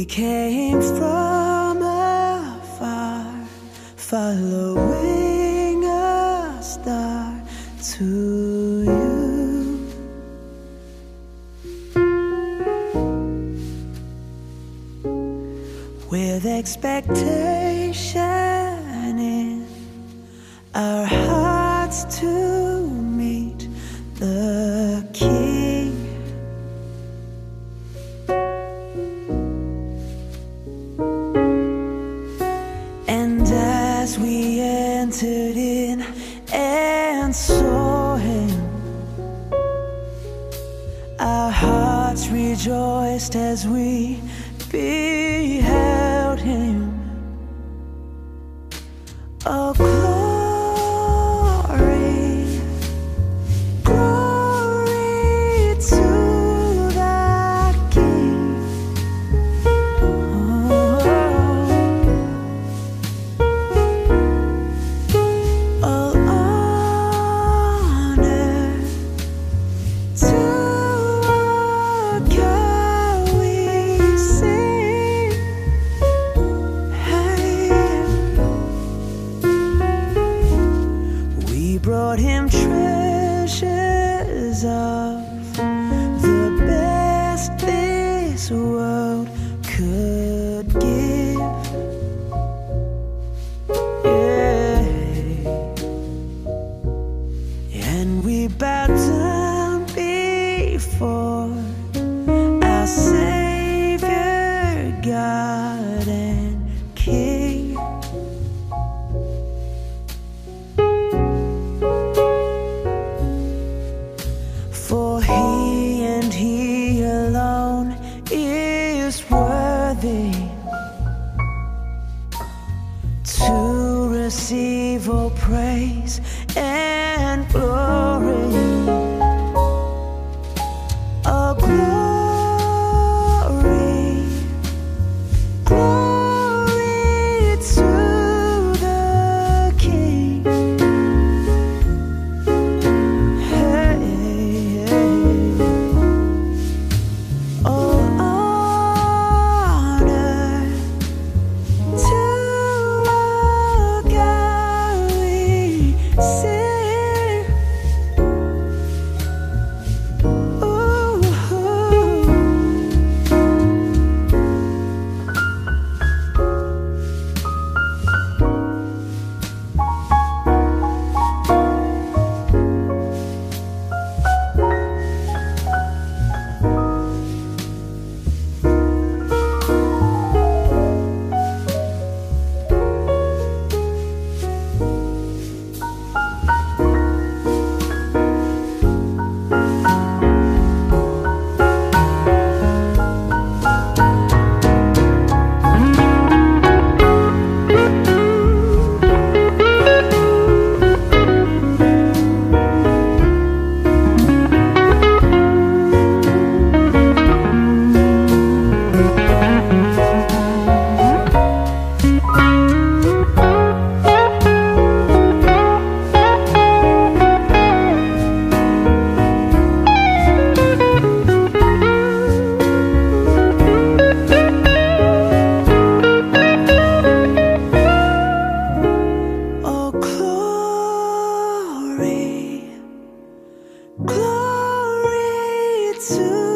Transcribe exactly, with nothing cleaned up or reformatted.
came from afar, following a star to you. With expectation in our hearts to meet the King. And as we entered in and saw Him, our hearts rejoiced as we beheld Him. Oh, glory, glory to the King. Oh, all honor to our God we sing. Hey, we brought Him treasures of the best this world could give. Yeah. And we bow down before our Savior, God and King. For He and He alone is worthy to receive all praise and glory. Oh, glory, glory to the King. Hey, all honor to our God we sing. Ooh. Oh, glory, glory to